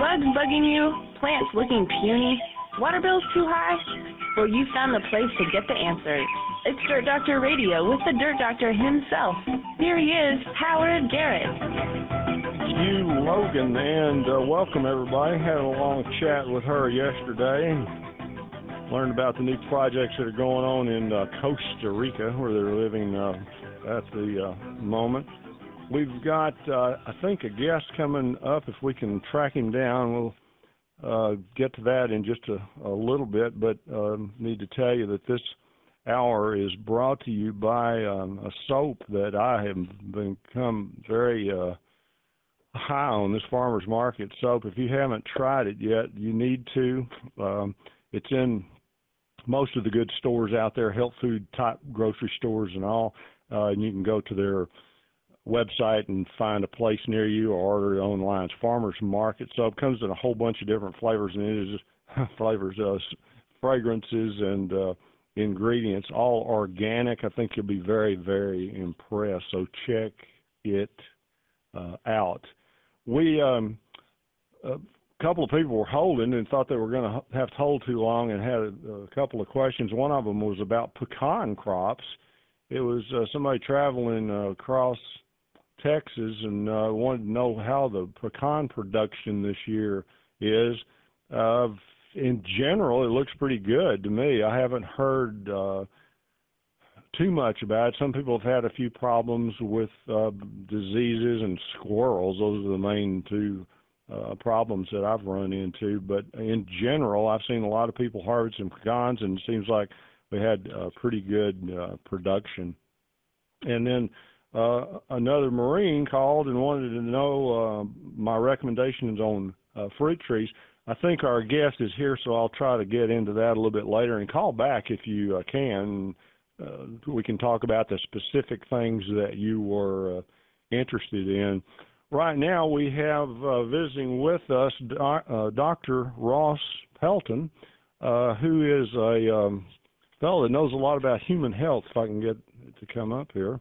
Bugs bugging you? Plants looking puny? Water bills too high? Well, you found the place to get the answers. It's Dirt Doctor Radio with the Dirt Doctor himself. Here he is, Howard Garrett. Hugh Logan, and welcome everybody. Had a long chat with her yesterday. Learned about the new projects that are going on in Costa Rica, where they're living at the moment. We've got, I think, a guest coming up. If we can track him down, we'll get to that in just a little bit, but need to tell you that this hour is brought to you by a soap that I have become very high on, this Farmer's Market soap. If you haven't tried it yet, you need to. It's in most of the good stores out there, health food type grocery stores and all, and you can go to their website and find a place near you or order it online. It's Farmer's Market soap. Comes in a whole bunch of different flavors, and it is fragrances and ingredients, all organic. I think you'll be very, very impressed. So check it out. We a couple of people were holding and thought they were going to have to hold too long, and had a couple of questions. One of them was about pecan crops. It was somebody traveling across Texas and wanted to know how the pecan production this year is. In general, it looks pretty good to me. I haven't heard too much about it. Some people have had a few problems with diseases and squirrels. Those are the main two problems that I've run into. But in general, I've seen a lot of people harvesting pecans, and it seems like we had pretty good production. And then another Marine called and wanted to know my recommendations on fruit trees. I think our guest is here, so I'll try to get into that a little bit later, and call back if you can. We can talk about the specific things that you were interested in. Right now we have visiting with us Dr. Ross Pelton, who is a fellow that knows a lot about human health, if I can get it to come up here.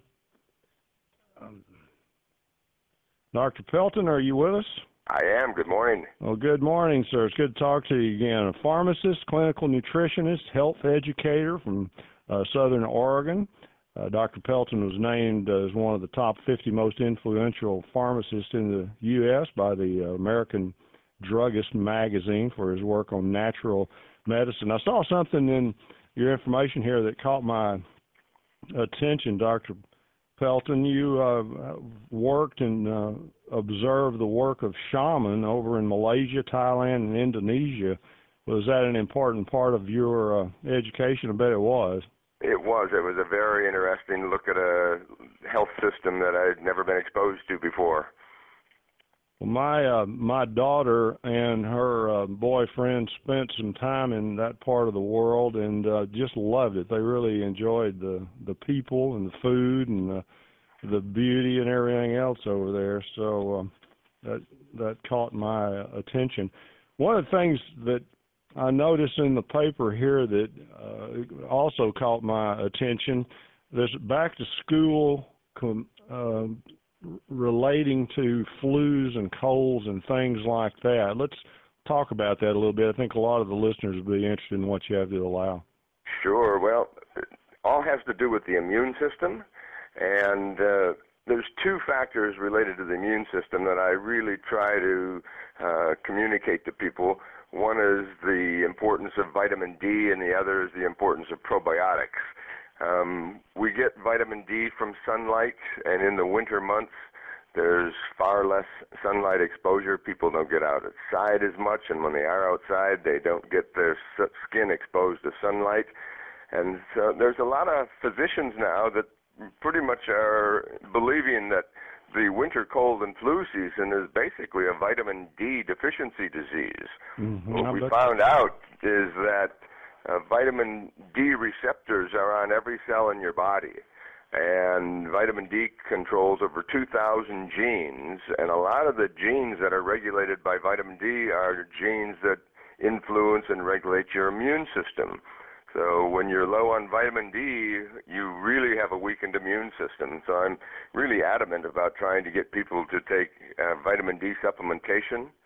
Dr. Pelton, are you with us? I am. Good morning. Well, good morning, sir. It's good to talk to you again. A pharmacist, clinical nutritionist, health educator from Southern Oregon. Dr. Pelton was named as one of the top 50 most influential pharmacists in the U.S. by the American Druggist magazine for his work on natural medicine. I saw something in your information here that caught my attention, Dr. Pelton. You worked and observed the work of shaman over in Malaysia, Thailand, and Indonesia. Was that an important part of your education? I bet it was. It was. It was a very interesting look at a health system that I'd never been exposed to before. Well, my daughter and her boyfriend spent some time in that part of the world and just loved it. They really enjoyed the people and the food and the beauty and everything else over there. So that caught my attention. One of the things that I noticed in the paper here that also caught my attention, there's back to school relating to flus and colds and things like that. Let's talk about that a little bit. I think a lot of the listeners would be interested in what you have to allow. Sure. Well, it all has to do with the immune system, and there's two factors related to the immune system that I really try to communicate to people. One is the importance of vitamin D, and the other is the importance of probiotics. We get vitamin D from sunlight, and in the winter months, there's far less sunlight exposure. People don't get outside as much, and when they are outside, they don't get their skin exposed to sunlight. And so there's a lot of physicians now that pretty much are believing that the winter cold and flu season is basically a vitamin D deficiency disease. Mm-hmm. What we found out is that vitamin D receptors are on every cell in your body, and vitamin D controls over 2,000 genes, and a lot of the genes that are regulated by vitamin D are genes that influence and regulate your immune system. So when you're low on vitamin D, you really have a weakened immune system. So I'm really adamant about trying to get people to take vitamin D supplementation.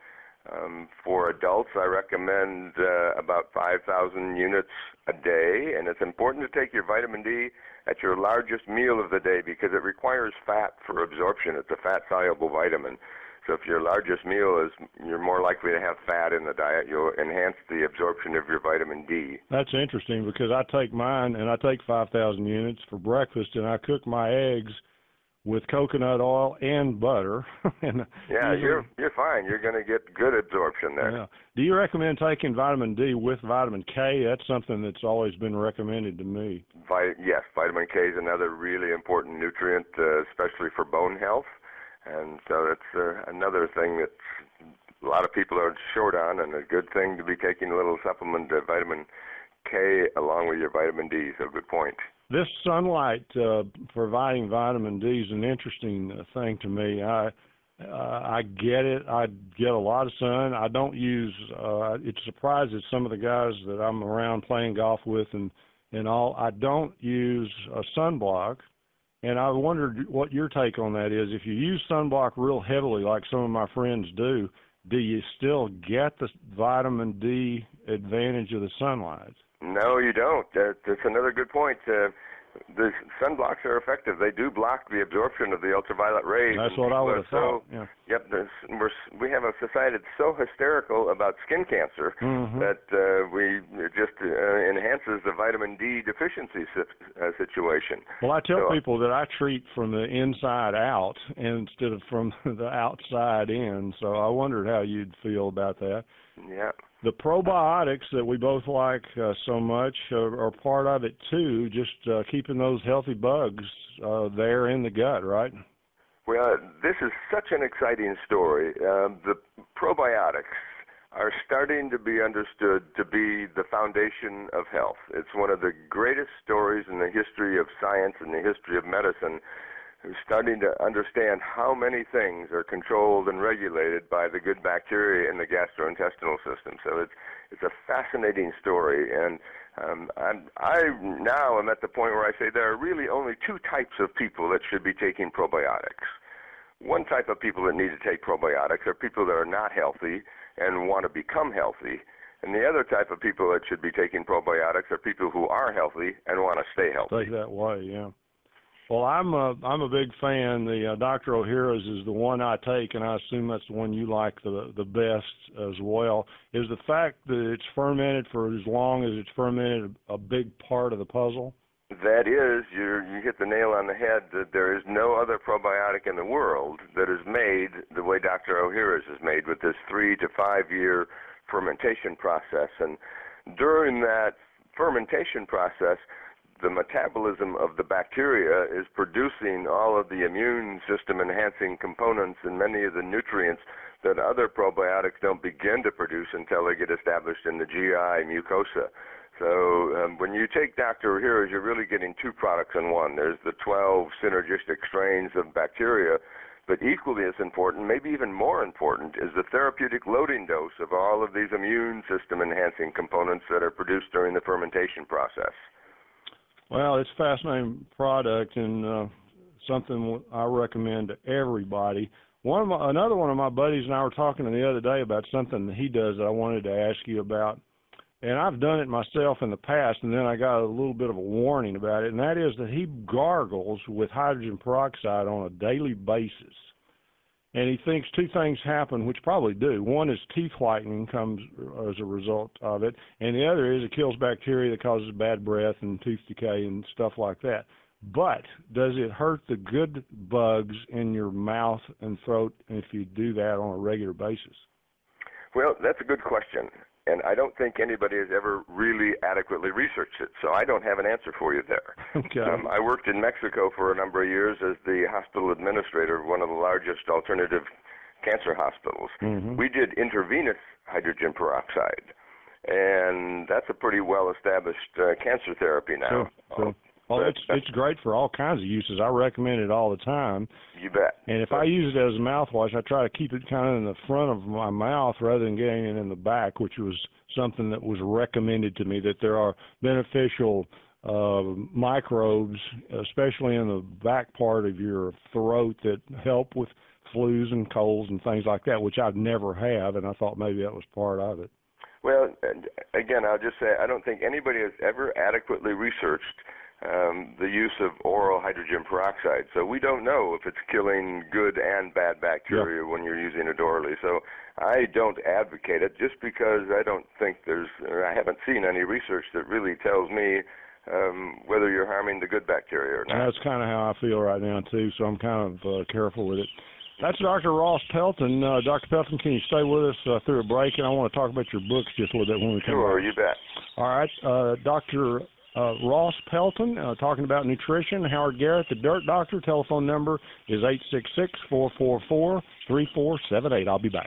For adults, I recommend about 5,000 units a day, and it's important to take your vitamin D at your largest meal of the day because it requires fat for absorption. It's a fat-soluble vitamin. So if your largest meal is, you're more likely to have fat in the diet, you'll enhance the absorption of your vitamin D. That's interesting because I take mine, and I take 5,000 units for breakfast, and I cook my eggs with coconut oil and butter. And yeah, you're fine. You're going to get good absorption there. Yeah. Do you recommend taking vitamin D with vitamin K? That's something that's always been recommended to me. Yes, vitamin K is another really important nutrient, especially for bone health. And so it's another thing that a lot of people are short on, and a good thing to be taking a little supplement of vitamin K along with your vitamin D. So good point. This sunlight providing vitamin D is an interesting thing to me. I get it. I get a lot of sun. I don't use. It surprises some of the guys that I'm around playing golf with and all. I don't use a sunblock. And I wondered what your take on that is. If you use sunblock real heavily, like some of my friends do you still get the vitamin D advantage of the sunlight? No, you don't. That's another good point. The sunblocks are effective. They do block the absorption of the ultraviolet rays. That's what I would have thought. Yeah. Yep. We have a society that's so hysterical about skin cancer that we just enhances the vitamin D deficiency situation. Well, I tell people that I treat from the inside out instead of from the outside in. So I wondered how you'd feel about that. Yeah. The probiotics that we both like so much are part of it, too, just keeping those healthy bugs there in the gut, right? Well, this is such an exciting story. The probiotics are starting to be understood to be the foundation of health. It's one of the greatest stories in the history of science and the history of medicine. We're starting to understand how many things are controlled and regulated by the good bacteria in the gastrointestinal system. So it's a fascinating story, and I now am at the point where I say there are really only two types of people that should be taking probiotics. One type of people that need to take probiotics are people that are not healthy and want to become healthy. And the other type of people that should be taking probiotics are people who are healthy and want to stay healthy. Stay that way, yeah. Well, I'm a big fan. The Dr. Ohhira's is the one I take, and I assume that's the one you like the best as well. Is the fact that it's fermented for as long as it's fermented a big part of the puzzle? That is, you hit the nail on the head. That there is no other probiotic in the world that is made the way Dr. Ohhira's is made, with this 3 to 5 year fermentation process. And during that fermentation process, the metabolism of the bacteria is producing all of the immune system enhancing components and many of the nutrients that other probiotics don't begin to produce until they get established in the GI mucosa. So when you take Dr. Ohhira's, you're really getting two products in one. There's the 12 synergistic strains of bacteria, but equally as important, maybe even more important, is the therapeutic loading dose of all of these immune system enhancing components that are produced during the fermentation process. Well, it's a fascinating product and something I recommend to everybody. Another one of my buddies and I were talking the other day about something that he does that I wanted to ask you about. And I've done it myself in the past, and then I got a little bit of a warning about it, and that is that he gargles with hydrogen peroxide on a daily basis. And he thinks two things happen, which probably do. One is teeth whitening comes as a result of it, and the other is it kills bacteria that causes bad breath and tooth decay and stuff like that. But does it hurt the good bugs in your mouth and throat if you do that on a regular basis? Well, that's a good question, and I don't think anybody has ever really adequately researched it, so I don't have an answer for you there. Okay. I worked in Mexico for a number of years as the hospital administrator of one of the largest alternative cancer hospitals. Mm-hmm. We did intravenous hydrogen peroxide, and that's a pretty well-established cancer therapy now. Sure. Well, it's great for all kinds of uses. I recommend it all the time. You bet. And if I use it as a mouthwash, I try to keep it kind of in the front of my mouth rather than getting it in the back, which was something that was recommended to me, that there are beneficial microbes, especially in the back part of your throat, that help with flus and colds and things like that, which I'd never have, and I thought maybe that was part of it. Well, again, I'll just say I don't think anybody has ever adequately researched the use of oral hydrogen peroxide. So we don't know if it's killing good and bad bacteria when you're using it orally. So I don't advocate it just because I don't think I haven't seen any research that really tells me whether you're harming the good bacteria or not. And that's kind of how I feel right now, too, so I'm kind of careful with it. That's Dr. Ross Pelton. Dr. Pelton, can you stay with us through a break? And I want to talk about your books just a little bit when we come back. Sure, you bet. All right, Dr. Ross Pelton, talking about nutrition. Howard Garrett, the Dirt Doctor. Telephone number is 866-444-3478. I'll be back.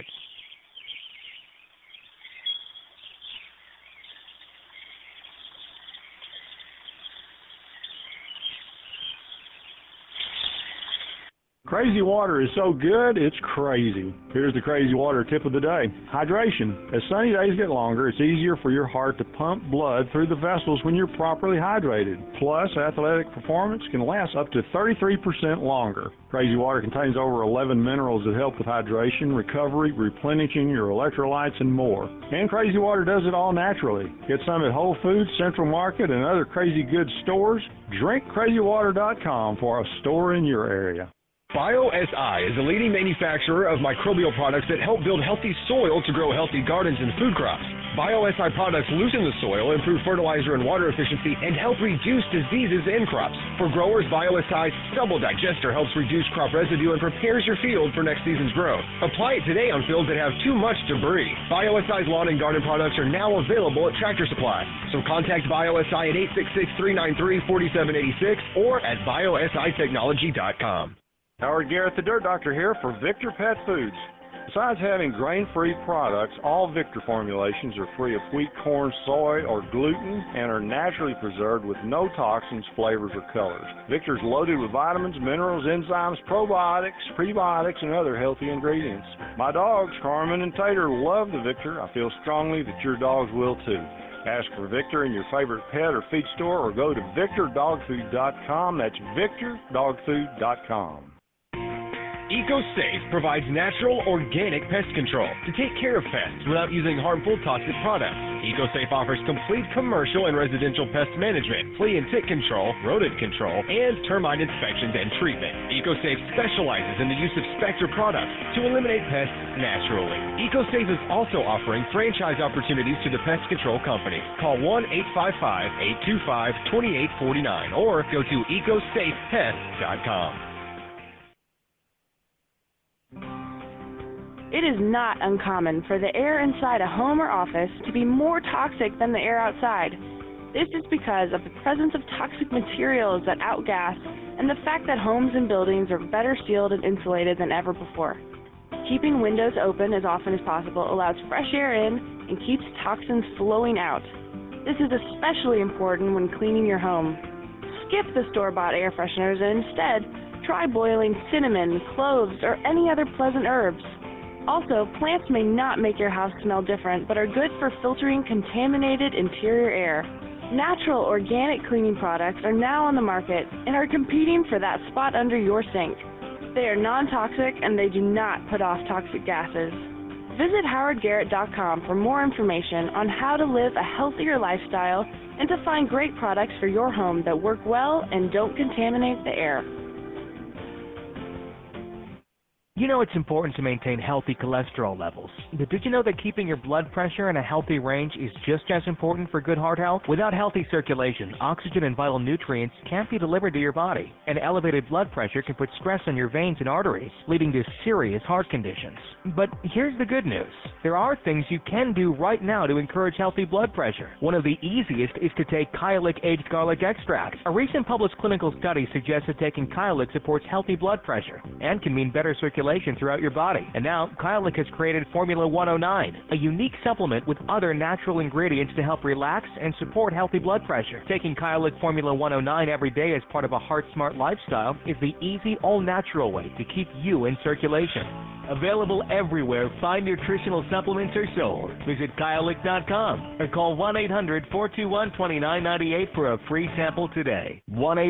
Crazy water is so good, it's crazy. Here's the crazy water tip of the day. Hydration. As sunny days get longer, it's easier for your heart to pump blood through the vessels when you're properly hydrated. Plus, athletic performance can last up to 33% longer. Crazy water contains over 11 minerals that help with hydration, recovery, replenishing your electrolytes, and more. And Crazy Water does it all naturally. Get some at Whole Foods, Central Market, and other Crazy Goods stores. DrinkCrazyWater.com for a store in your area. BioSI is a leading manufacturer of microbial products that help build healthy soil to grow healthy gardens and food crops. BioSI products loosen the soil, improve fertilizer and water efficiency, and help reduce diseases in crops. For growers, BioSI's Stubble Digester helps reduce crop residue and prepares your field for next season's growth. Apply it today on fields that have too much debris. BioSI's lawn and garden products are now available at Tractor Supply. So contact BioSI at 866-393-4786 or at biositechnology.com. Howard Garrett, the Dirt Doctor, here for Victor Pet Foods. Besides having grain-free products, all Victor formulations are free of wheat, corn, soy, or gluten and are naturally preserved with no toxins, flavors, or colors. Victor's loaded with vitamins, minerals, enzymes, probiotics, prebiotics, and other healthy ingredients. My dogs, Carmen and Tater, love the Victor. I feel strongly that your dogs will too. Ask for Victor in your favorite pet or feed store or go to VictorDogFood.com. That's VictorDogFood.com. EcoSafe provides natural, organic pest control to take care of pests without using harmful, toxic products. EcoSafe offers complete commercial and residential pest management, flea and tick control, rodent control, and termite inspections and treatment. EcoSafe specializes in the use of Spectre products to eliminate pests naturally. EcoSafe is also offering franchise opportunities to the pest control company. Call 1-855-825-2849 or go to ecosafepest.com. It is not uncommon for the air inside a home or office to be more toxic than the air outside. This is because of the presence of toxic materials that outgas and the fact that homes and buildings are better sealed and insulated than ever before. Keeping windows open as often as possible allows fresh air in and keeps toxins flowing out. This is especially important when cleaning your home. Skip the store-bought air fresheners and instead try boiling cinnamon, cloves, or any other pleasant herbs. Also, plants may not make your house smell different, but are good for filtering contaminated interior air. Natural organic cleaning products are now on the market and are competing for that spot under your sink. They are non-toxic and they do not put off toxic gases. Visit howardgarrett.com for more information on how to live a healthier lifestyle and to find great products for your home that work well and don't contaminate the air. You know it's important to maintain healthy cholesterol levels, but did you know that keeping your blood pressure in a healthy range is just as important for good heart health? Without healthy circulation, oxygen and vital nutrients can't be delivered to your body, and elevated blood pressure can put stress on your veins and arteries, leading to serious heart conditions. But here's the good news. There are things you can do right now to encourage healthy blood pressure. One of the easiest is to take Kyolic aged garlic extract. A recent published clinical study suggests that taking Kyolic supports healthy blood pressure and can mean better circulation circulation throughout your body. And now, Kyolic has created Formula 109, a unique supplement with other natural ingredients to help relax and support healthy blood pressure. Taking Kyolic Formula 109 every day as part of a Heart Smart lifestyle is the easy, all-natural way to keep you in circulation. Available everywhere fine nutritional supplements are sold. Visit Kyolic.com or call 1-800-421-2998 for a free sample today.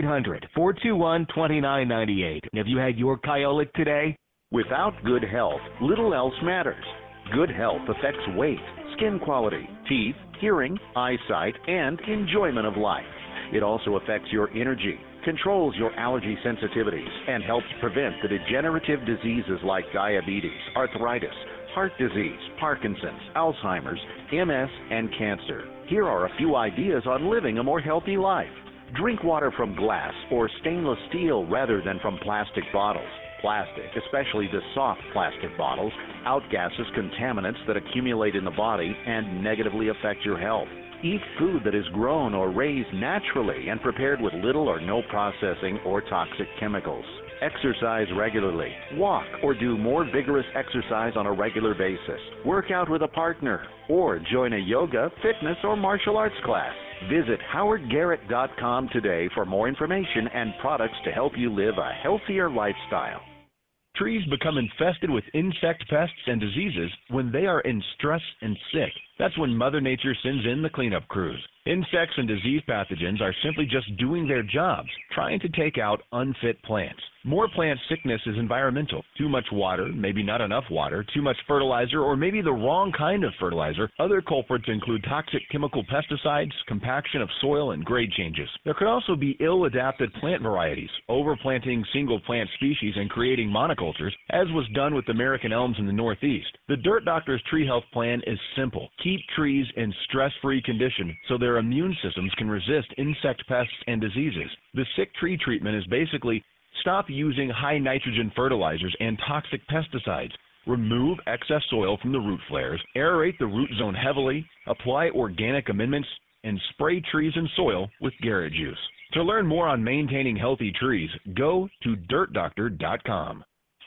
1-800-421-2998. Have you had your Kyolic today? Without good health, little else matters. Good health affects weight, skin quality, teeth, hearing, eyesight, and enjoyment of life. It also affects your energy, controls your allergy sensitivities, and helps prevent the degenerative diseases like diabetes, arthritis, heart disease, Parkinson's, Alzheimer's, MS, and cancer. Here are a few ideas on living a more healthy life. Drink water from glass or stainless steel rather than from plastic bottles. Plastic, especially the soft plastic bottles, outgasses contaminants that accumulate in the body and negatively affect your health. Eat food that is grown or raised naturally and prepared with little or no processing or toxic chemicals. Exercise regularly. Walk or do more vigorous exercise on a regular basis. Work out with a partner or join a yoga, fitness, or martial arts class. Visit howardgarrett.com today for more information and products to help you live a healthier lifestyle. Trees become infested with insect pests and diseases when they are in stress and sick. That's when Mother Nature sends in the cleanup crews. Insects and disease pathogens are simply just doing their jobs, trying to take out unfit plants. More plant sickness is environmental. Too much water, maybe not enough water, too much fertilizer, or maybe the wrong kind of fertilizer. Other culprits include toxic chemical pesticides, compaction of soil, and grade changes. There could also be ill-adapted plant varieties, overplanting single plant species and creating monocultures, as was done with American elms in the Northeast. The Dirt Doctor's Tree Health Plan is simple. Keep trees in stress-free condition so their immune systems can resist insect pests and diseases. The sick tree treatment is basically stop using high nitrogen fertilizers and toxic pesticides. Remove excess soil from the root flares, aerate the root zone heavily, apply organic amendments, and spray trees and soil with Garrett Juice. To learn more on maintaining healthy trees, go to dirtdoctor.com.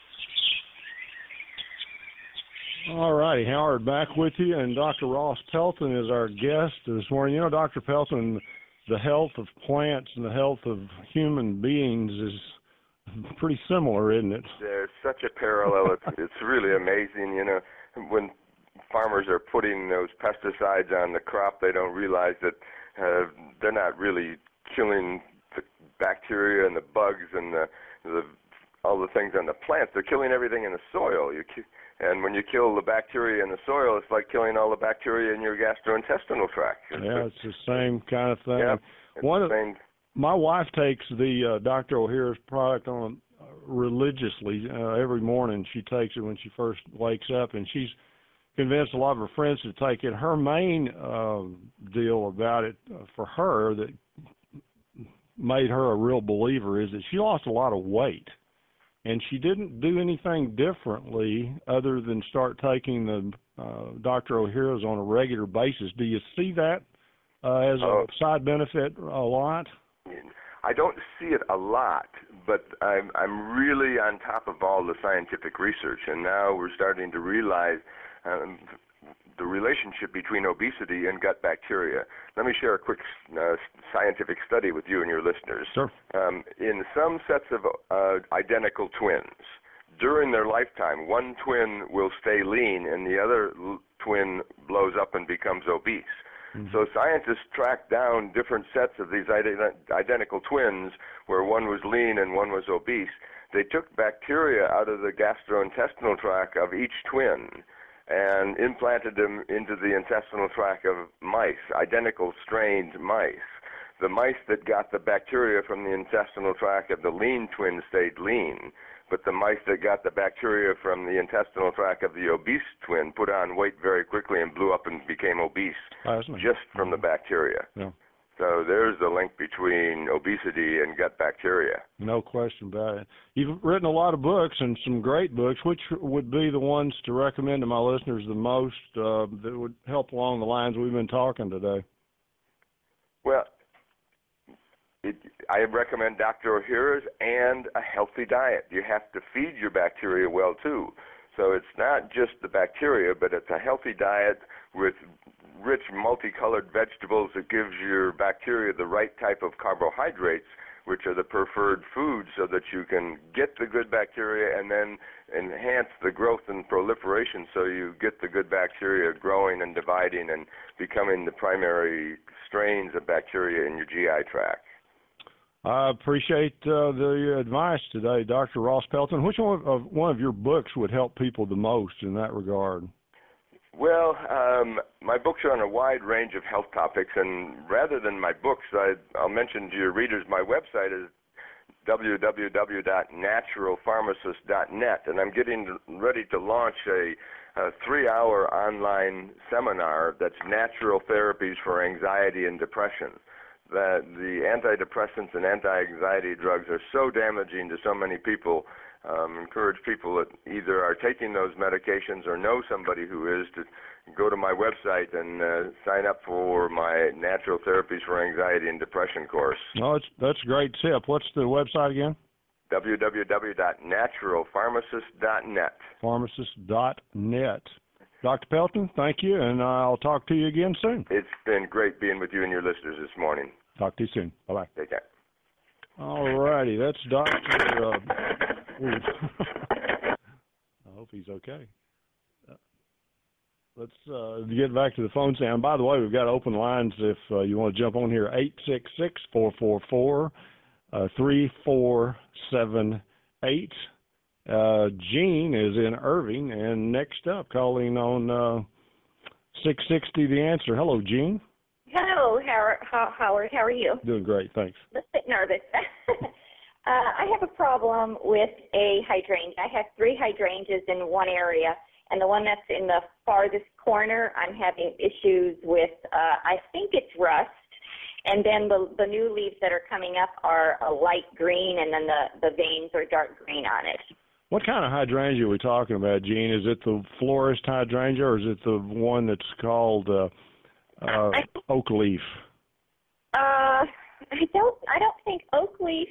All righty, Howard, back with you, and Dr. Ross Pelton is our guest this morning. You know, Dr. Pelton, the health of plants and the health of human beings is pretty similar, isn't it? There's such a parallel. It's really amazing. You know, when farmers are putting those pesticides on the crop, they don't realize that they're not really killing the bacteria and the bugs and all the things on the plants. They're killing everything in the soil. And when you kill the bacteria in the soil, it's like killing all the bacteria in your gastrointestinal tract. Yeah, it's the same kind of thing. Yeah, my wife takes the Dr. O'Hara's product on religiously. Every morning she takes it when she first wakes up, and she's convinced a lot of her friends to take it. Her main deal about it for her that made her a real believer is that she lost a lot of weight. And she didn't do anything differently other than start taking the Dr. O'Hara's on a regular basis. Do you see that as a side benefit a lot? I don't see it a lot, but I'm really on top of all the scientific research, and now we're starting to realize the relationship between obesity and gut bacteria. Let me share a quick scientific study with you and your listeners. Sure. In some sets of identical twins, during their lifetime, one twin will stay lean and the other twin blows up and becomes obese. Mm-hmm. So scientists tracked down different sets of these identical twins where one was lean and one was obese. They took bacteria out of the gastrointestinal tract of each twin and implanted them into the intestinal tract of mice, identical strained mice. The mice that got the bacteria from the intestinal tract of the lean twin stayed lean, but the mice that got the bacteria from the intestinal tract of the obese twin put on weight very quickly and blew up and became obese just from the bacteria. Yeah. So there's the link between obesity and gut bacteria. No question about it. You've written a lot of books, and some great books. Which would be the ones to recommend to my listeners the most that would help along the lines we've been talking today? Well, I recommend Dr. Ohhira's and a healthy diet. You have to feed your bacteria well, too. So it's not just the bacteria, but it's a healthy diet with rich, multicolored vegetables that gives your bacteria the right type of carbohydrates, which are the preferred foods, so that you can get the good bacteria and then enhance the growth and proliferation so you get the good bacteria growing and dividing and becoming the primary strains of bacteria in your GI tract. I appreciate the advice today, Dr. Ross Pelton. Which one of your books would help people the most in that regard? Well, my books are on a wide range of health topics, and rather than my books, I'll mention to your readers my website is www.naturalpharmacist.net, and I'm getting ready to launch a 3-hour online seminar that's natural therapies for anxiety and depression. That the antidepressants and anti-anxiety drugs are so damaging to so many people. Encourage people that either are taking those medications or know somebody who is to go to my website and sign up for my Natural Therapies for Anxiety and Depression course. Oh, that's a great tip. What's the website again? www.naturalpharmacist.net. Pharmacist.net. Dr. Pelton, thank you, and I'll talk to you again soon. It's been great being with you and your listeners this morning. Talk to you soon. Bye-bye. Take care. All righty, that's Dr. I hope he's okay. Let's get back to the phone sound. By the way, we've got open lines if you want to jump on here, 866-444-3478. Gene is in Irving, and next up, calling on 660 The Answer. Hello, Gene. Hello, Howard. How are you? Doing great, thanks. A bit nervous. I have a problem with a hydrangea. I have 3 hydrangeas in one area, and the one that's in the farthest corner, I'm having issues with, I think it's rust, and then the new leaves that are coming up are a light green, and then the veins are dark green on it. What kind of hydrangea are we talking about, Gene? Is it the florist hydrangea, or is it the one that's called oak leaf? I don't think oak leaf.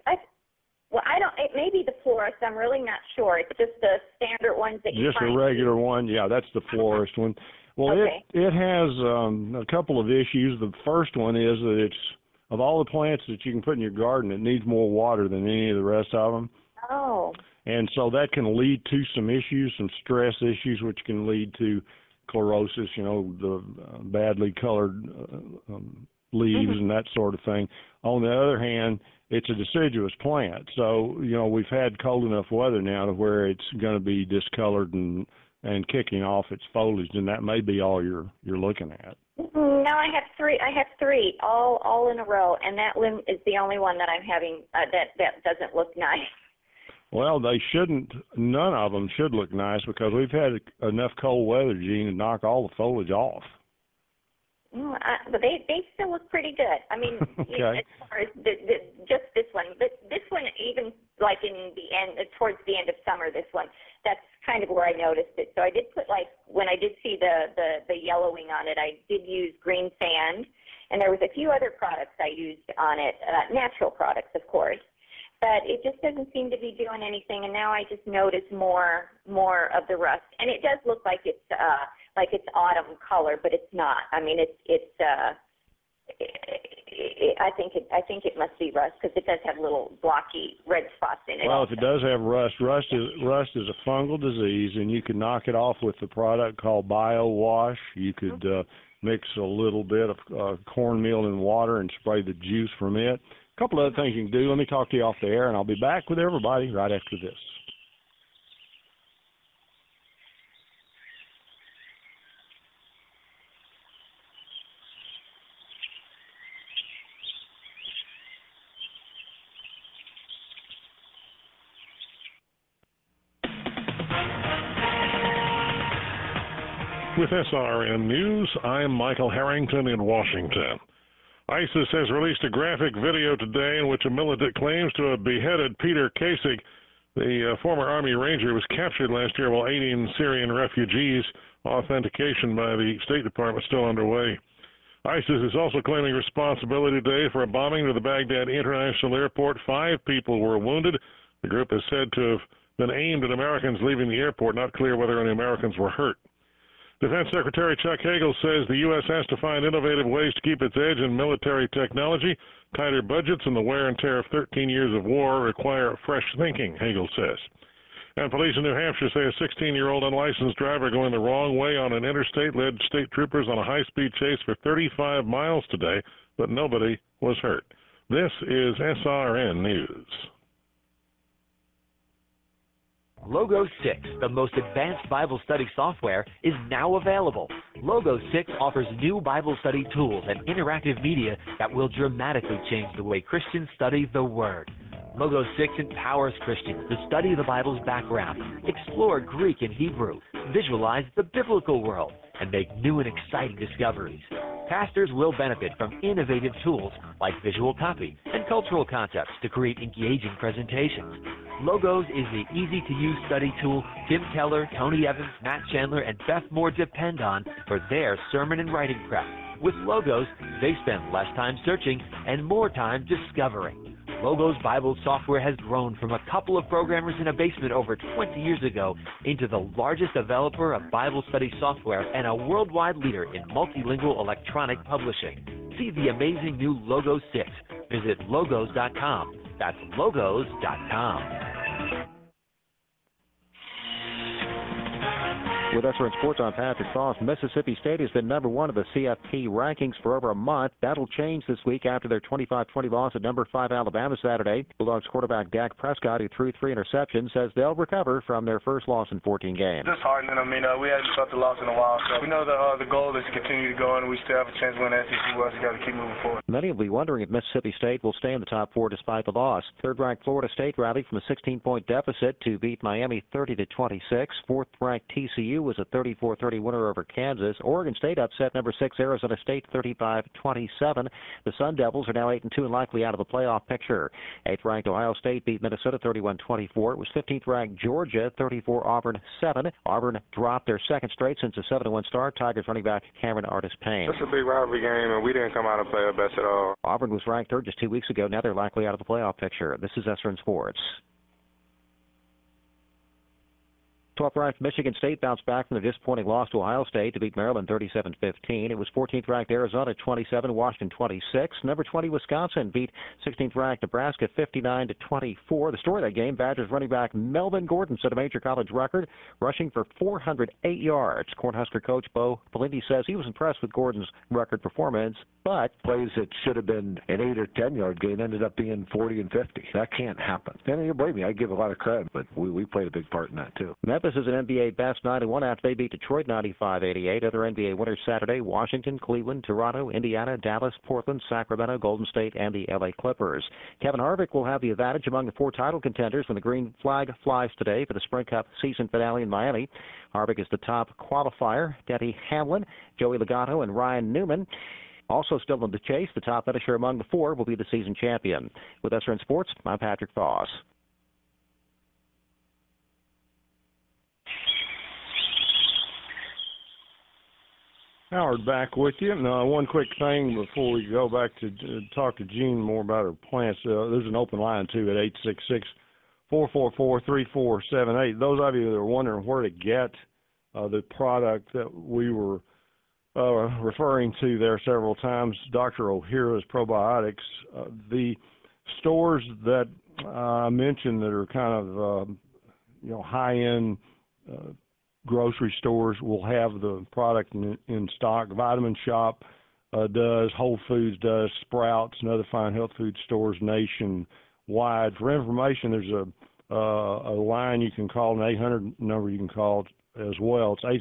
It may be the florist. I'm really not sure. It's just the standard ones that you find. Just a regular one. Yeah, that's the florist one. Well, okay. It has a couple of issues. The first one is that it's, of all the plants that you can put in your garden, it needs more water than any of the rest of them. Oh. And so that can lead to some issues, some stress issues, which can lead to chlorosis, the badly colored leaves and that sort of thing. On the other hand, it's a deciduous plant. So, we've had cold enough weather now to where it's going to be discolored and kicking off its foliage, and that may be all you're looking at. No, I have 3. I have 3 all in a row, and that one is the only one that I'm having that doesn't look nice. Well, none of them should look nice because we've had enough cold weather, Gene, to knock all the foliage off. But they still look pretty good. I mean, okay. As far as just this one, but this one, even like in the end, towards the end of summer, this one, that's kind of where I noticed it. So I did put, when I did see the yellowing on it, I did use green sand, and there was a few other products I used on it, natural products, of course. But it just doesn't seem to be doing anything, and now I just notice more of the rust, and it does look like it's autumn color, but it's not. I mean, I think it must be rust because it does have little blocky red spots in it. Well, also. If it does have rust is a fungal disease, and you can knock it off with the product called BioWash. You could mix a little bit of cornmeal in water and spray the juice from it. A couple other things you can do. Let me talk to you off the air, and I'll be back with everybody right after this. With SRN News, I'm Michael Harrington in Washington. ISIS has released a graphic video today in which a militant claims to have beheaded Peter Kasich. The former Army Ranger was captured last year while aiding Syrian refugees. Authentication by the State Department still underway. ISIS is also claiming responsibility today for a bombing to the Baghdad International Airport. 5 people were wounded. The group is said to have been aimed at Americans leaving the airport. Not clear whether any Americans were hurt. Defense Secretary Chuck Hagel says the U.S. has to find innovative ways to keep its edge in military technology. Tighter budgets and the wear and tear of 13 years of war require fresh thinking, Hagel says. And police in New Hampshire say a 16-year-old unlicensed driver going the wrong way on an interstate led state troopers on a high-speed chase for 35 miles today, but nobody was hurt. This is SRN News. Logos 6, the most advanced Bible study software, is now available. Logos 6 offers new Bible study tools and interactive media that will dramatically change the way Christians study the Word. Logos 6 empowers Christians to study the Bible's background, explore Greek and Hebrew, visualize the biblical world, and make new and exciting discoveries. Pastors will benefit from innovative tools like visual copy and cultural concepts to create engaging presentations. Logos is the easy-to-use study tool Tim Keller, Tony Evans, Matt Chandler, and Beth Moore depend on for their sermon and writing prep. With Logos, they spend less time searching and more time discovering. Logos Bible software has grown from a couple of programmers in a basement over 20 years ago into the largest developer of Bible study software and a worldwide leader in multilingual electronic publishing. See the amazing new Logos 6. Visit logos.com. That's logos.com. With SRN Sports, I'm Patrick Foss. Mississippi State has been number 1 of the CFP rankings for over a month. That'll change this week after their 25-20 loss at number 5 Alabama Saturday. Bulldogs quarterback Dak Prescott, who threw 3 interceptions, says they'll recover from their first loss in 14 games. Disheartening. I mean, we hadn't felt the loss in a while, so we know the goal is to continue to go, and we still have a chance to win the SEC West. We've got to keep moving forward. Many will be wondering if Mississippi State will stay in the top 4 despite the loss. Third-ranked Florida State rallied from a 16-point deficit to beat Miami 30-26. Fourth-ranked TCU was a 34-30 winner over Kansas. Oregon State upset number 6 Arizona State 35-27. The Sun Devils are now 8-2 and likely out of the playoff picture. 8th-ranked Ohio State beat Minnesota 31-24. It was 15th-ranked Georgia 34 Auburn 7. Auburn dropped their second straight since a 7-1 start. Tigers running back Cameron Artis-Payne. It's a big rivalry game, and we didn't come out and play our best at all. Auburn was ranked 3rd just 2 weeks ago. Now they're likely out of the playoff picture. This is SRN Sports. 12th-ranked Michigan State bounced back from the disappointing loss to Ohio State to beat Maryland 37-15. It was 14th-ranked Arizona 27, Washington 26. Number 20 Wisconsin beat 16th-ranked Nebraska 59-24. The story of that game, Badgers running back Melvin Gordon set a major college record, rushing for 408 yards. Cornhusker coach Bo Pelini says he was impressed with Gordon's record performance, but plays that should have been an 8 or 10 yard gain ended up being 40 and 50. That can't happen. And you believe me, I give a lot of credit, but we played a big part in that too. Memphis is an NBA best 9-1 after they beat Detroit 95-88. Other NBA winners Saturday: Washington, Cleveland, Toronto, Indiana, Dallas, Portland, Sacramento, Golden State, and the LA Clippers. Kevin Harvick will have the advantage among the 4 title contenders when the green flag flies today for the Sprint Cup season finale in Miami. Harvick is the top qualifier. Denny Hamlin, Joey Logano, and Ryan Newman. Also still in the chase, the top finisher among the 4 will be the season champion. With SRN Sports, I'm Patrick Foss. Howard back with you. Now, one quick thing before we go back to talk to Jean more about her plants. There's an open line, too, at 866-444-3478. Those of you that are wondering where to get the product that we were referring to there several times, Dr. Ohhira's Probiotics, the stores that I mentioned that are kind of, high-end grocery stores will have the product in stock. Vitamin Shop does, Whole Foods does, Sprouts and other fine health food stores nationwide. For information, there's a line you can call, an 800 number you can call as well. It's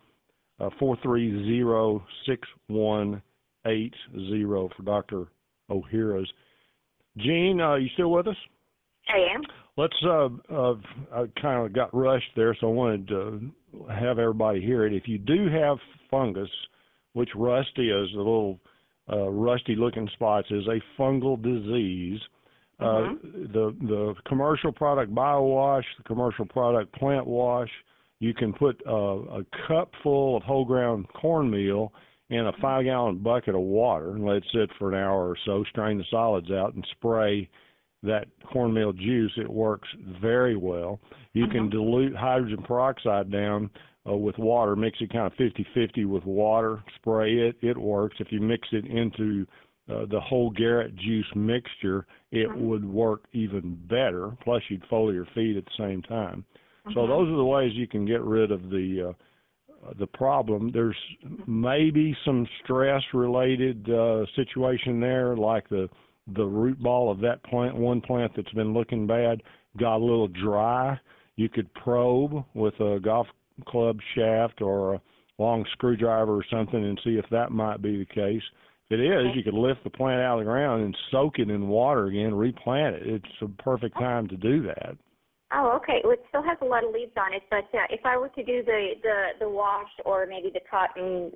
800-430-6180 for Dr. Ohhira's. Jean, you still with us? I am. Let's, I kind of got rushed there, so I wanted to have everybody hear it. If you do have fungus, which rusty is, the little rusty-looking spots, is a fungal disease, the commercial product BioWash, the commercial product Plant Wash, you can put a cup full of whole ground cornmeal in a 5-gallon bucket of water and let it sit for an hour or so, strain the solids out, and spray that cornmeal juice. It works very well. You can dilute hydrogen peroxide down with water, mix it kind of 50-50 with water, spray it. It works. If you mix it into the whole Garrett juice mixture, it would work even better. Plus, you'd foliar your feet at the same time. So those are the ways you can get rid of the problem. There's maybe some stress-related situation there, like the root ball of that plant, one plant that's been looking bad, got a little dry. You could probe with a golf club shaft or a long screwdriver or something and see if that might be the case. If it is, you could lift the plant out of the ground and soak it in water again, replant it. It's a perfect time to do that. Oh, okay. Well, it still has a lot of leaves on it, but if I were to do the wash or maybe the cotton,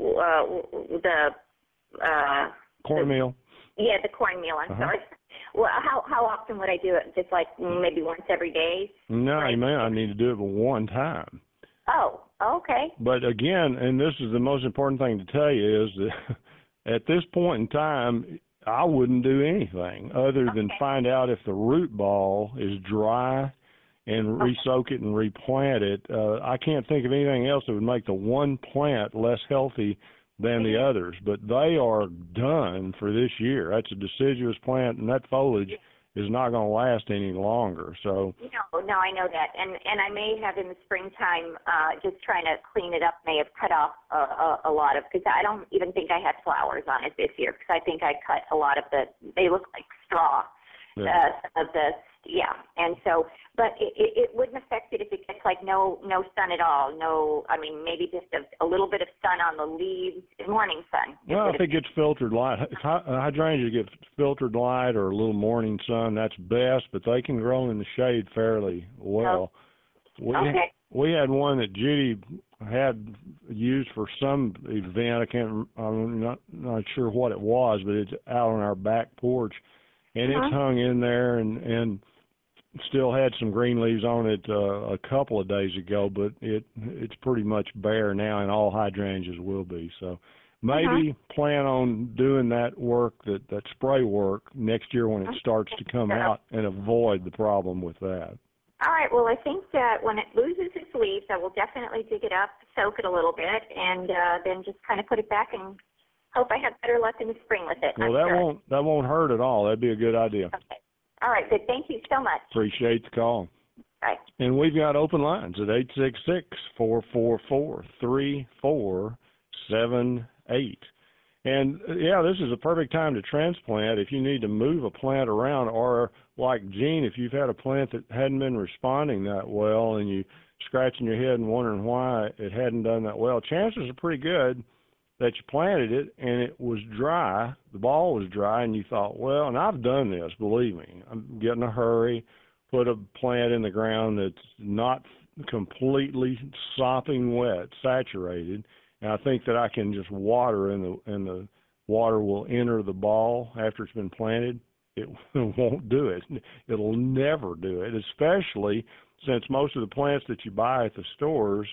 cornmeal. The cornmeal. I'm sorry. Well, how often would I do it? Just like maybe once every day? No, you may not need to do it but one time. Oh, okay. But again, and this is the most important thing to tell you, is that at this point in time, I wouldn't do anything other than find out if the root ball is dry and re-soak it and replant it. I can't think of anything else that would make the one plant less healthy than the others, but they are done for this year. That's a deciduous plant, and that foliage is not going to last any longer. So no, I know that, and I may have in the springtime just trying to clean it up. May have cut off a lot of, because I don't even think I had flowers on it this year, because I think I cut a lot of they look like straw. And so, but it wouldn't affect it if it gets like no sun at all. No, I mean maybe just a little bit of sun on the leaves, morning sun. Well, if it gets filtered light, if hydrangeas get filtered light or a little morning sun, that's best. But they can grow in the shade fairly well. We had one that Judy had used for some event. I'm not sure what it was, but it's out on our back porch. And it's hung in there and still had some green leaves on it a couple of days ago, but it's pretty much bare now, and all hydrangeas will be. So maybe plan on doing that work, that spray work, next year when it starts to come out, and avoid the problem with that. All right. Well, I think that when it loses its leaves, I will definitely dig it up, soak it a little bit, and then just kind of put it back and hope I have better luck in the spring with it. Well, that won't hurt at all. That'd be a good idea. Okay. All right, good. Thank you so much. Appreciate the call. Bye. And we've got open lines at 866-444-3478. And, this is a perfect time to transplant if you need to move a plant around, or like Gene, if you've had a plant that hadn't been responding that well and you scratching your head and wondering why it hadn't done that well, chances are pretty good that you planted it and it was dry, the ball was dry, and you thought, well, and I've done this, believe me, I'm getting in a hurry, put a plant in the ground that's not completely sopping wet, saturated, and I think that I can just water and the water will enter the ball after it's been planted. It won't do it. It'll never do it, especially since most of the plants that you buy at the stores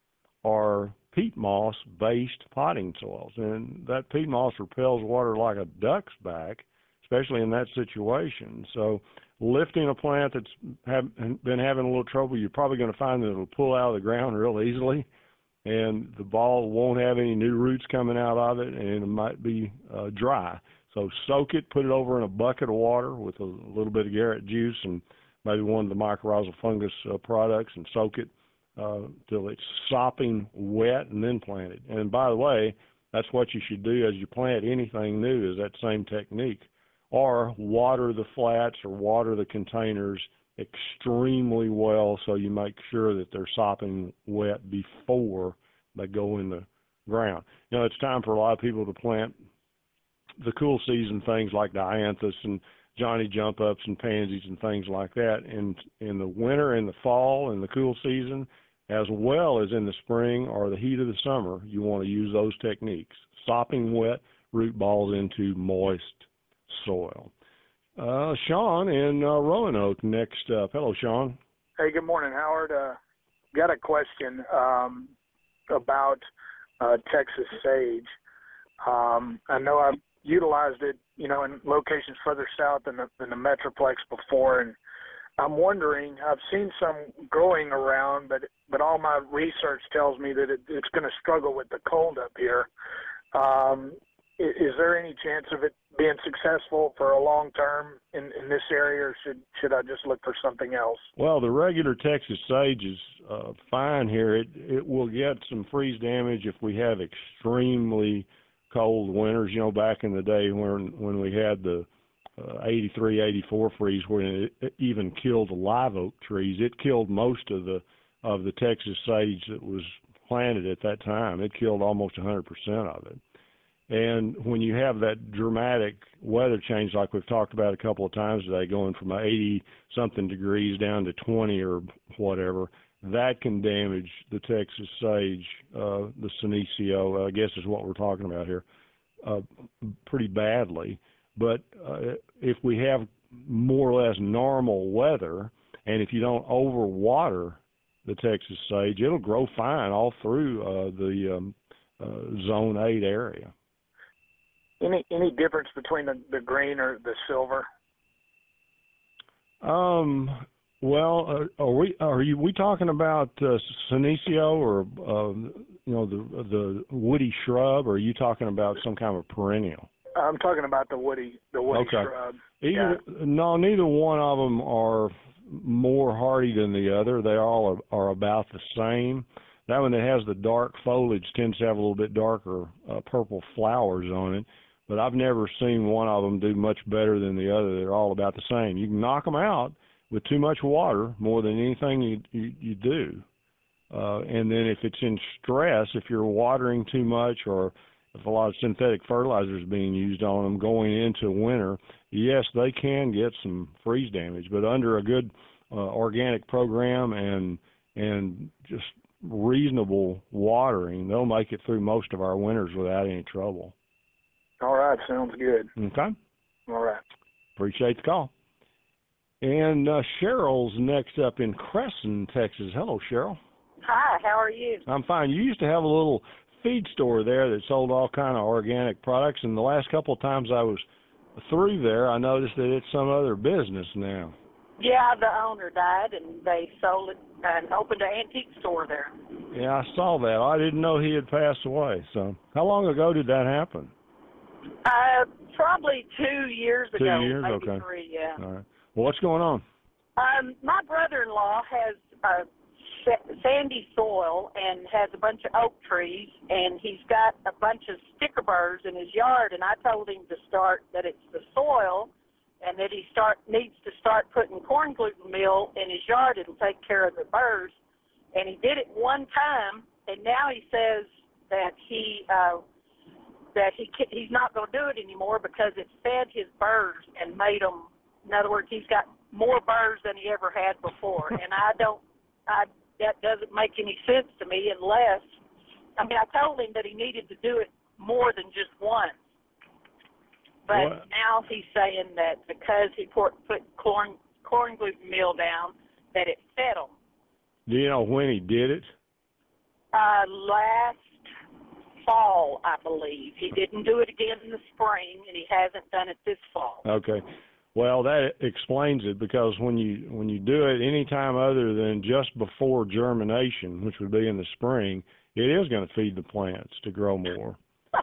are peat moss-based potting soils, and that peat moss repels water like a duck's back, especially in that situation. So lifting a plant that's been having a little trouble, you're probably going to find that it'll pull out of the ground real easily, and the ball won't have any new roots coming out of it, and it might be dry. So soak it, put it over in a bucket of water with a little bit of Garrett juice and maybe one of the mycorrhizal fungus products, and soak it till it's sopping wet, and then plant it. And by the way, that's what you should do as you plant anything new, is that same technique. Or water the flats or water the containers extremely well so you make sure that they're sopping wet before they go in the ground. It's time for a lot of people to plant the cool season things like dianthus and Johnny jump ups and pansies and things like that. And in the winter and the fall and the cool season, as well as in the spring or the heat of the summer, you want to use those techniques. Sopping wet root balls into moist soil. Sean in Roanoke next up. Hello, Sean. Hey, good morning, Howard. Got a question about Texas sage. I know I've utilized it, in locations further south than the Metroplex before, and I'm wondering, I've seen some growing around, but all my research tells me that it's going to struggle with the cold up here. Is there any chance of it being successful for a long term in this area, or should I just look for something else? Well, the regular Texas sage is fine here. It will get some freeze damage if we have extremely cold winters. Back in the day when we had the 83, 84 freeze, where it even killed live oak trees. It killed most of the Texas sage that was planted at that time. It killed almost 100% of it. And when you have that dramatic weather change, like we've talked about a couple of times today, going from 80-something degrees down to 20 or whatever, that can damage the Texas sage, the Senecio, I guess is what we're talking about here, pretty badly. But if we have more or less normal weather, and if you don't overwater the Texas sage, it'll grow fine all through the Zone 8 area. Any difference between the green or the silver? Well, are we talking about Senecio or the woody shrub, or are you talking about some kind of perennial? I'm talking about the woody shrub. No, neither one of them are more hardy than the other. They all are about the same. That one that has the dark foliage tends to have a little bit darker purple flowers on it, but I've never seen one of them do much better than the other. They're all about the same. You can knock them out with too much water more than anything you do. And then if it's in stress, if you're watering too much or if a lot of synthetic fertilizer is being used on them going into winter, yes, they can get some freeze damage, but under a good organic program and just reasonable watering, they'll make it through most of our winters without any trouble. All right, sounds good. Okay. All right. Appreciate the call. And Cheryl's next up in Crescent, Texas. Hello, Cheryl. Hi, how are you? I'm fine. You used to have a little feed store there that sold all kind of organic products, and the last couple of times I was through there, I noticed that it's some other business now. Yeah, the owner died, and they sold it and opened an antique store there. Yeah, I saw that. I didn't know he had passed away. So how long ago did that happen? Probably 2 years ago. 2 years? Maybe Okay. 3, yeah. All right. Well, what's going on? My brother-in-law has sandy soil and has a bunch of oak trees, and he's got a bunch of sticker burrs in his yard, and I told him that it's the soil and that he needs to start putting corn gluten meal in his yard and take care of the burrs. And he did it one time, and now he says that he's not going to do it anymore because it fed his burrs and made them. In other words, he's got more burrs than he ever had before, and that doesn't make any sense to me unless, I told him that he needed to do it more than just once. But now he's saying that because he put corn gluten meal down, that it fed him. Do you know when he did it? Last fall, I believe. He didn't do it again in the spring, and he hasn't done it this fall. Okay. Well, that explains it, because when you do it any time other than just before germination, which would be in the spring, it is going to feed the plants to grow more.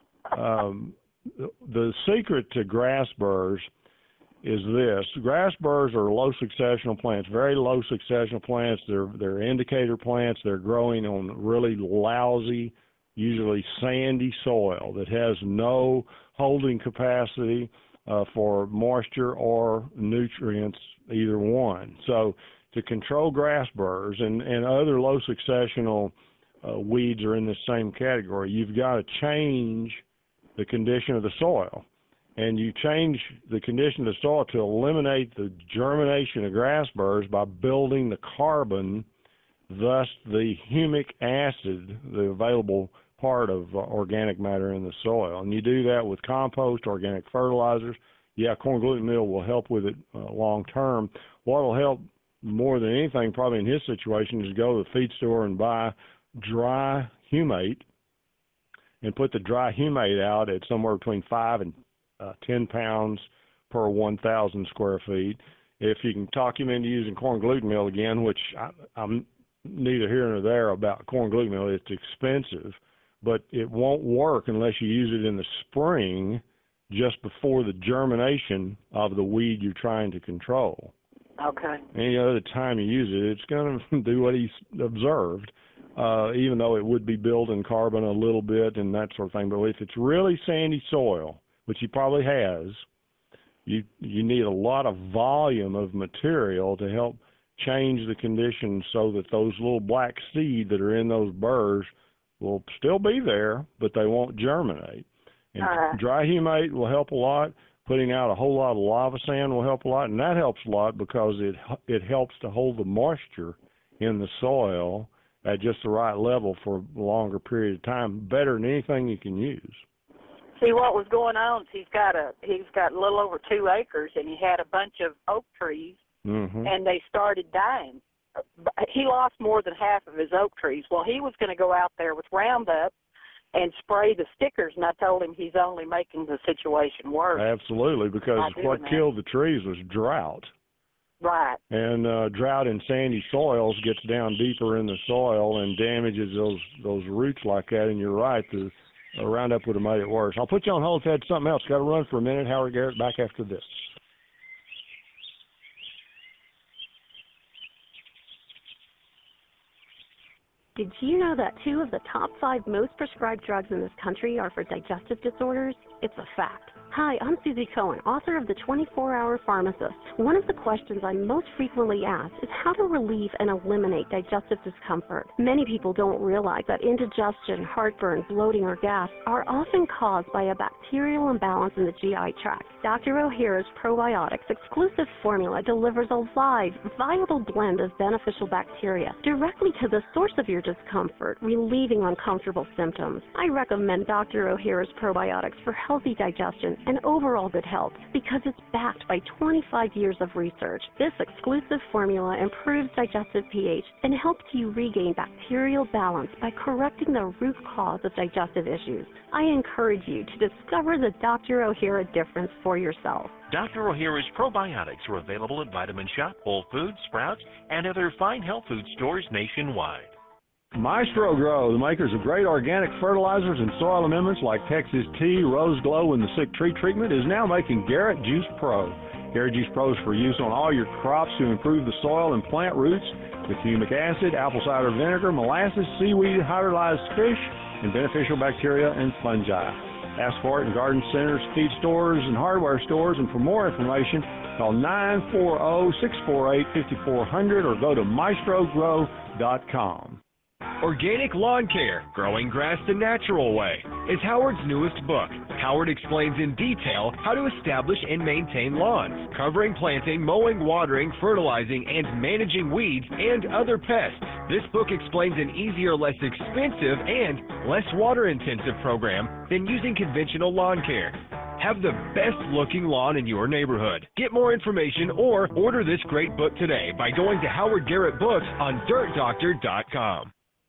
The secret to grass burrs is this. Grass burrs are low successional plants, very low successional plants. They're indicator plants. They're growing on really lousy, usually sandy soil that has no holding capacity for moisture or nutrients, either one. So to control grass burrs and other low successional weeds are in the same category, you've got to change the condition of the soil. And you change the condition of the soil to eliminate the germination of grass burrs by building the carbon, thus the humic acid, the available part of organic matter in the soil. And you do that with compost, organic fertilizers. Yeah, corn gluten meal will help with it long term. What will help more than anything probably in his situation is go to the feed store and buy dry humate and put the dry humate out at somewhere between 5 and 10 pounds per 1,000 square feet. If you can talk him into using corn gluten meal again, which I'm neither here nor there about corn gluten meal, it's expensive, but it won't work unless you use it in the spring just before the germination of the weed you're trying to control. Okay. Any other time you use it, it's going to do what he's observed, even though it would be building carbon a little bit and that sort of thing. But if it's really sandy soil, which he probably has, you need a lot of volume of material to help change the conditions so that those little black seed that are in those burrs will still be there, but they won't germinate. And dry humate will help a lot. Putting out a whole lot of lava sand will help a lot, and that helps a lot because it helps to hold the moisture in the soil at just the right level for a longer period of time, better than anything you can use. See, what was going on is he's got a little over 2 acres, and he had a bunch of oak trees, and they started dying. He lost more than half of his oak trees. Well, he was going to go out there with Roundup and spray the stickers, and I told him he's only making the situation worse. Absolutely, because what killed the trees was drought. Right. And drought in sandy soils gets down deeper in the soil and damages those roots like that, and you're right, the Roundup would have made it worse. I'll put you on hold if you had something else. Got to run for a minute. Howard Garrett back after this. Did you know that 2 of the top 5 most prescribed drugs in this country are for digestive disorders? It's a fact. Hi, I'm Susie Cohen, author of The 24-Hour Pharmacist. One of the questions I'm most frequently asked is how to relieve and eliminate digestive discomfort. Many people don't realize that indigestion, heartburn, bloating, or gas are often caused by a bacterial imbalance in the GI tract. Dr. O'Hara's Probiotics exclusive formula delivers a live, viable blend of beneficial bacteria directly to the source of your discomfort, relieving uncomfortable symptoms. I recommend Dr. O'Hara's Probiotics for healthy digestion and overall good health because it's backed by 25 years of research. This exclusive formula improves digestive pH and helps you regain bacterial balance by correcting the root cause of digestive issues. I encourage you to discover the Dr. O'Hara difference for yourself. Dr. O'Hara's probiotics are available at Vitamin Shop, Whole Foods, Sprouts, and other fine health food stores nationwide. Maestro Grow, the makers of great organic fertilizers and soil amendments like Texas Tea, Rose Glow, and the Sick Tree Treatment, is now making Garrett Juice Pro. Garrett Juice Pro is for use on all your crops to improve the soil and plant roots with humic acid, apple cider vinegar, molasses, seaweed, hydrolyzed fish, and beneficial bacteria and fungi. Ask for it in garden centers, feed stores, and hardware stores. And for more information, call 940-648-5400 or go to maestrogrow.com. Organic Lawn Care, Growing Grass the Natural Way. It's Howard's newest book. Howard explains in detail how to establish and maintain lawns, covering planting, mowing, watering, fertilizing, and managing weeds and other pests. This book explains an easier, less expensive, and less water-intensive program than using conventional lawn care. Have the best-looking lawn in your neighborhood. Get more information or order this great book today by going to Howard Garrett Books on DirtDoctor.com.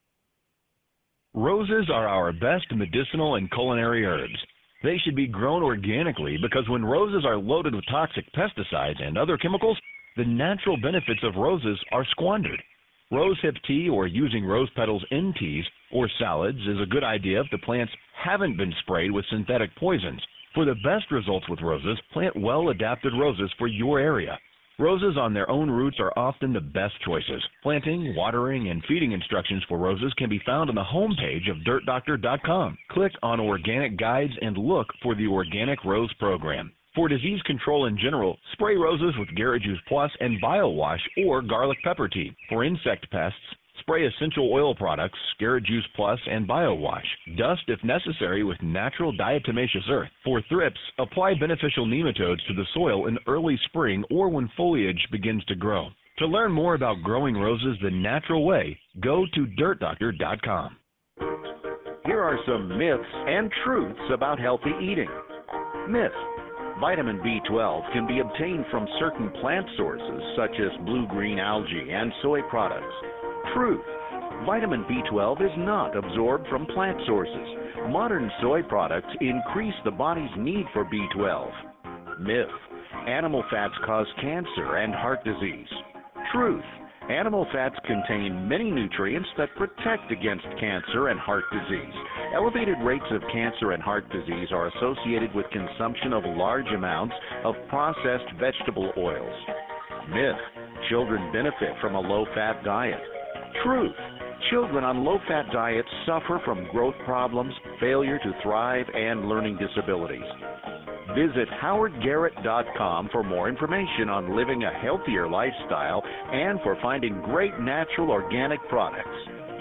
Roses are our best medicinal and culinary herbs. They should be grown organically because when roses are loaded with toxic pesticides and other chemicals, the natural benefits of roses are squandered. Rosehip tea or using rose petals in teas or salads is a good idea if the plants haven't been sprayed with synthetic poisons. For the best results with roses, plant well-adapted roses for your area. Roses on their own roots are often the best choices. Planting, watering, and feeding instructions for roses can be found on the homepage of DirtDoctor.com. Click on Organic Guides and look for the Organic Rose Program. For disease control in general, spray roses with Garrett Juice Plus and BioWash or garlic pepper tea. For insect pests, spray essential oil products, Garrett Juice Plus, and BioWash. Dust if necessary with natural diatomaceous earth. For thrips, apply beneficial nematodes to the soil in early spring or when foliage begins to grow. To learn more about growing roses the natural way, go to DirtDoctor.com. Here are some myths and truths about healthy eating. Myth: vitamin B12 can be obtained from certain plant sources such as blue-green algae and soy products. Truth: Vitamin B12 is not absorbed from plant sources. Modern soy products increase the body's need for B12. Myth: animal fats cause cancer and heart disease. Truth: animal fats contain many nutrients that protect against cancer and heart disease. Elevated rates of cancer and heart disease are associated with consumption of large amounts of processed vegetable oils. Myth: children benefit from a low-fat diet. Truth: children on low-fat diets suffer from growth problems, failure to thrive, and learning disabilities. Visit howardgarrett.com for more information on living a healthier lifestyle and for finding great natural organic products.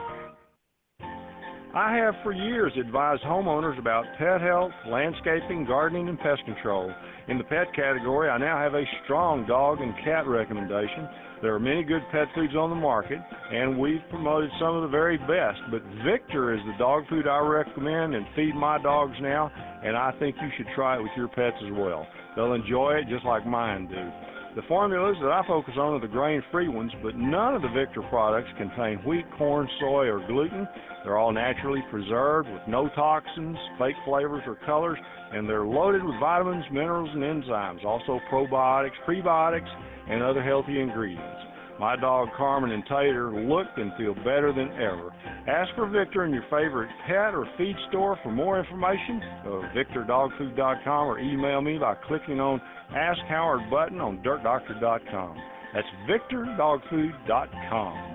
I have for years advised homeowners about pet health, landscaping, gardening, and pest control. In the pet category, I now have a strong dog and cat recommendation. There are many good pet foods on the market, and we've promoted some of the very best. But Victor is the dog food I recommend and feed my dogs now, and I think you should try it with your pets as well. They'll enjoy it just like mine do. The formulas that I focus on are the grain-free ones, but none of the Victor products contain wheat, corn, soy, or gluten. They're all naturally preserved with no toxins, fake flavors, or colors, and they're loaded with vitamins, minerals, and enzymes, also probiotics, prebiotics, and other healthy ingredients. My dog Carmen and Tater look and feel better than ever. Ask for Victor in your favorite pet or feed store for more information. Go to VictorDogFood.com or email me by clicking on Ask Howard button on DirtDoctor.com. That's VictorDogFood.com.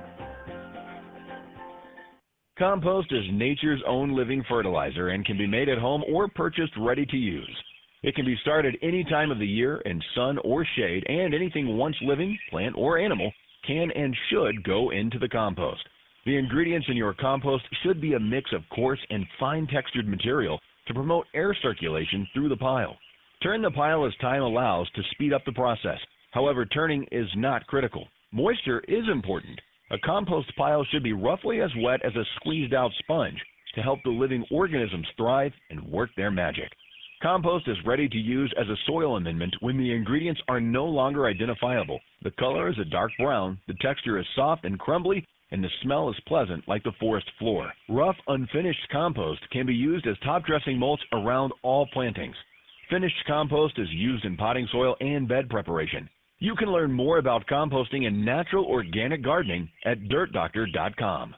Compost is nature's own living fertilizer and can be made at home or purchased ready to use. It can be started any time of the year in sun or shade, and anything once living, plant or animal, can and should go into the compost. The ingredients in your compost should be a mix of coarse and fine-textured material to promote air circulation through the pile. Turn the pile as time allows to speed up the process. However, turning is not critical. Moisture is important. A compost pile should be roughly as wet as a squeezed-out sponge to help the living organisms thrive and work their magic. Compost is ready to use as a soil amendment when the ingredients are no longer identifiable. The color is a dark brown, the texture is soft and crumbly, and the smell is pleasant like the forest floor. Rough, unfinished compost can be used as top-dressing mulch around all plantings. Finished compost is used in potting soil and bed preparation. You can learn more about composting and natural organic gardening at DirtDoctor.com.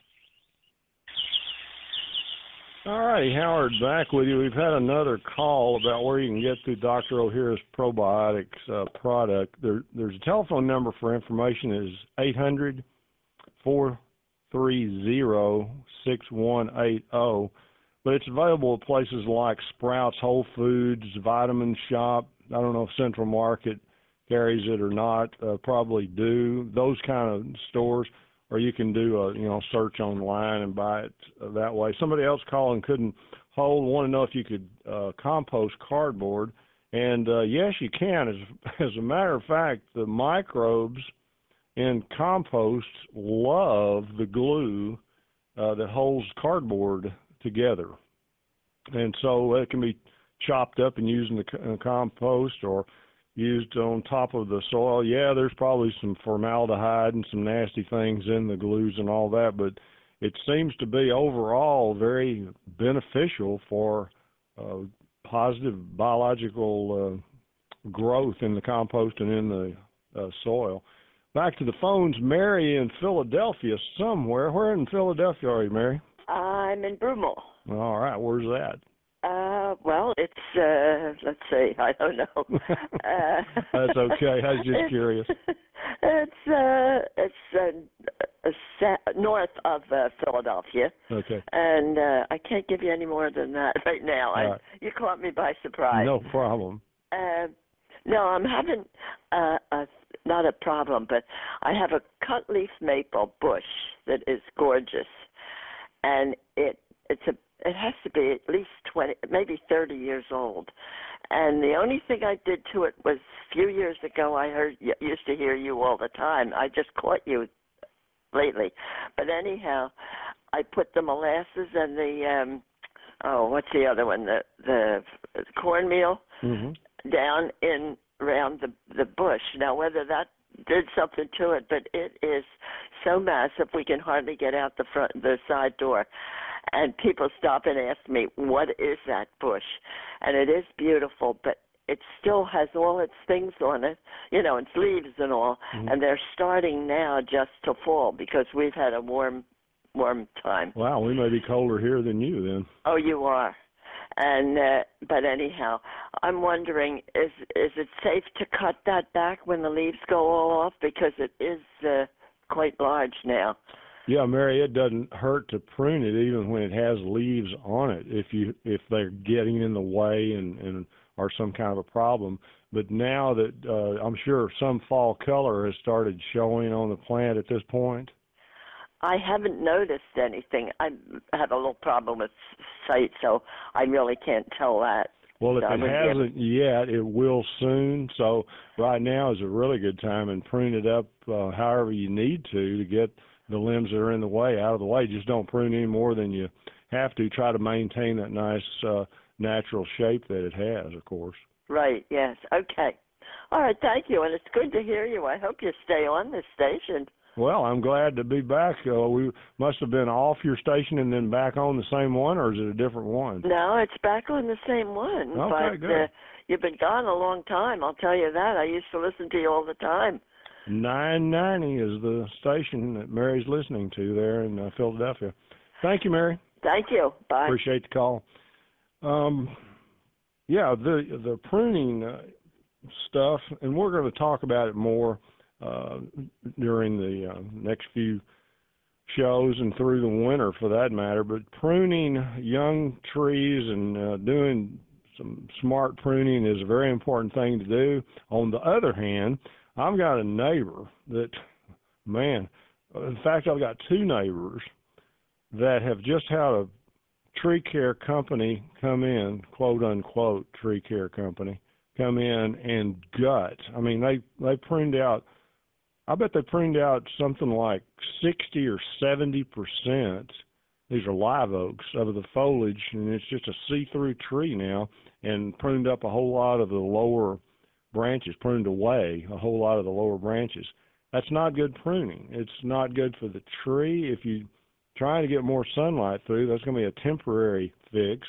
All righty, Howard, back with you. We've had another call about where you can get through Dr. O'Hara's probiotics product. There's a telephone number for information. It is 800-430-6180. But it's available at places like Sprouts, Whole Foods, Vitamin Shop. I don't know if Central Market carries it or not. Probably do. Those kind of stores. Or you can do a search online and buy it that way. Somebody else called and couldn't hold. Want to know if you could compost cardboard, and yes, you can. As a matter of fact, the microbes in compost love the glue that holds cardboard together, and so it can be chopped up and used in the compost or used on top of the soil. Yeah, there's probably some formaldehyde and some nasty things in the glues and all that, but it seems to be overall very beneficial for positive biological growth in the compost and in the soil. Back to the phones, Mary in Philadelphia somewhere. Where in Philadelphia are you, Mary? I'm in Broomall. All right, where's that? Well, it's, let's see, I don't know. That's okay, I was just curious. It's north of Philadelphia. Okay. And I can't give you any more than that right now. Right. You caught me by surprise. No problem. No, I'm having, not a problem, but I have a cut-leaf maple bush that is gorgeous. And it has to be at least 20, maybe 30 years old. And the only thing I did to it was a few years ago I used to hear you all the time. I just caught you lately. But anyhow, I put the molasses and the, what's the other one? The cornmeal down in around the bush. Now, whether that did something to it, but it is so massive we can hardly get out the side door. And people stop and ask me, what is that bush? And it is beautiful, but it still has all its things on it, you know, its leaves and all, and they're starting now just to fall because we've had a warm time. Wow, we may be colder here than you then. Oh, you are. And but anyhow, I'm wondering, is it safe to cut that back when the leaves go all off, because it is quite large now? Yeah, Mary, it doesn't hurt to prune it even when it has leaves on it if they're getting in the way and are some kind of a problem. But now that I'm sure some fall color has started showing on the plant at this point. I haven't noticed anything. I have a little problem with sight, so I really can't tell that. Well, if it hasn't yet, it will soon. So right now is a really good time, and prune it up however you need to get the limbs that are in the way out of the way. Just don't prune any more than you have to. Try to maintain that nice natural shape that it has, of course. Right, yes. Okay. All right, thank you, and it's good to hear you. I hope you stay on this station. Well, I'm glad to be back. We must have been off your station and then back on the same one, or is it a different one? No, it's back on the same one. Okay, but good. You've been gone a long time, I'll tell you that. I used to listen to you all the time. 990 is the station that Mary's listening to there in Philadelphia. Thank you, Mary. Thank you. Bye. Appreciate the call. Yeah, the pruning stuff, and we're going to talk about it more during the next few shows and through the winter for that matter, but pruning young trees and doing some smart pruning is a very important thing to do. On the other hand, I've got a neighbor that, man, in fact, I've got two neighbors that have just had a tree care company come in, quote unquote tree care company, come in and gut. I mean, they pruned out, I bet they pruned out something like 60 or 70%. These are live oaks of the foliage, and it's just a see-through tree now, and pruned up a whole lot of the lower branches, pruned away a whole lot of the lower branches. That's not good pruning. It's not good for the tree. If you're trying to get more sunlight through, that's going to be a temporary fix.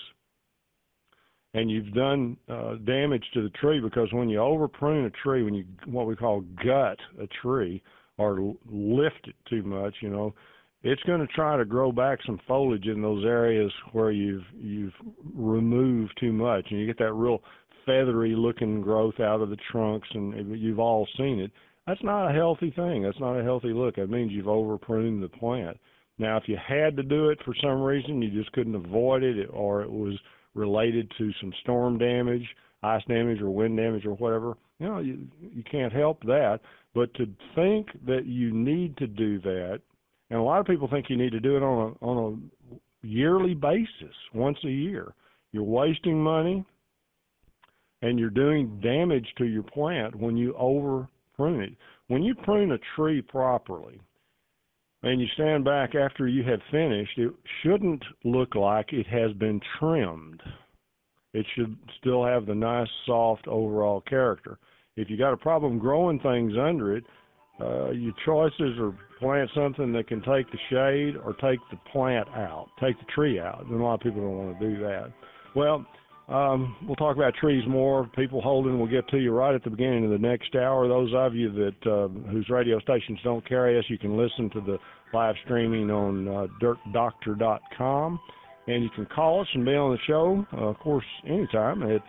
And you've done damage to the tree, because when you over prune a tree, when you what we call gut a tree or lift it too much, you know, it's going to try to grow back some foliage in those areas where you've removed too much, and you get that real feathery looking growth out of the trunks, and you've all seen it. That's not a healthy thing. That's not a healthy look. That means you've over pruned the plant. Now, if you had to do it for some reason, you just couldn't avoid it, or it was related to some storm damage, ice damage, or wind damage, or whatever, you know, you can't help that. But to think that you need to do that, and a lot of people think you need to do it on a yearly basis, once a year, you're wasting money and you're doing damage to your plant when you over prune it. When you prune a tree properly, and you stand back after you have finished, it shouldn't look like it has been trimmed. It should still have the nice, soft, overall character. If you got a problem growing things under it, your choices are plant something that can take the shade or take the plant out, take the tree out. And a lot of people don't want to do that. Well, we'll talk about trees more. People holding, we'll get to you right at the beginning of the next hour. Those of you that whose radio stations don't carry us, you can listen to the live streaming on dirtdoctor.com. And you can call us and be on the show, of course, anytime at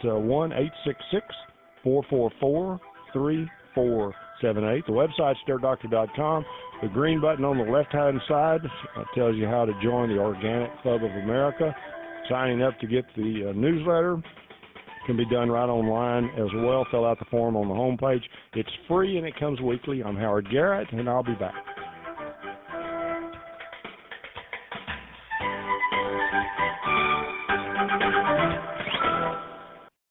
1-866-444-3478. The website's dirtdoctor.com. The green button on the left-hand side tells you how to join the Organic Club of America. Signing up to get the newsletter can be done right online as well. Fill out the form on the homepage. It's free and it comes weekly. I'm Howard Garrett, and I'll be back.